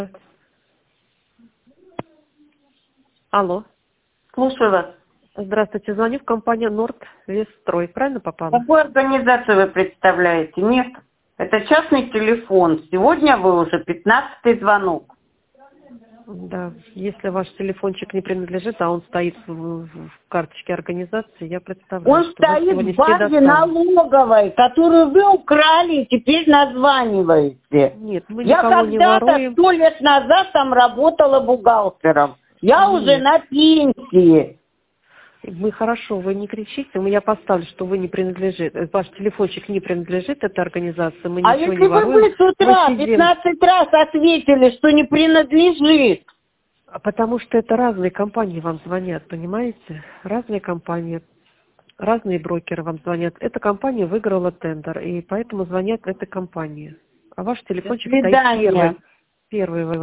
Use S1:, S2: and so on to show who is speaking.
S1: Алло.
S2: Слушаю вас.
S1: Здравствуйте, звоню в компанию Норд-Вестстрой. Правильно попала?
S2: Какую организацию вы представляете? Нет, это частный телефон. Сегодня вы уже 15-й звонок.
S1: Да. Если ваш телефончик не принадлежит, а он стоит в карточке организации, я представляю,
S2: Он
S1: что вас
S2: стоит
S1: сегодня
S2: в
S1: все
S2: базе
S1: достанут.
S2: налоговой, которую вы украли и теперь названиваете.
S1: Нет, мы
S2: Я
S1: никого не
S2: когда-то
S1: воруем.
S2: 100 лет назад там работала бухгалтером. Я уже
S1: Нет.
S2: на пенсии.
S1: Мы хорошо, вы не кричите, я поставлю, что вы не принадлежит, ваш телефончик не принадлежит этой организации, мы
S2: А
S1: ничего
S2: если
S1: не
S2: бы
S1: воруем,
S2: вы с
S1: мы
S2: утра
S1: сидим.
S2: 15 раз ответили, что не принадлежит?
S1: Потому что это разные компании вам звонят, понимаете? Разные компании. Разные брокеры вам звонят. Эта компания выиграла тендер, и поэтому звонят этой компании. А ваш
S2: До
S1: телефончик стоит
S2: свидания.
S1: первый. Первый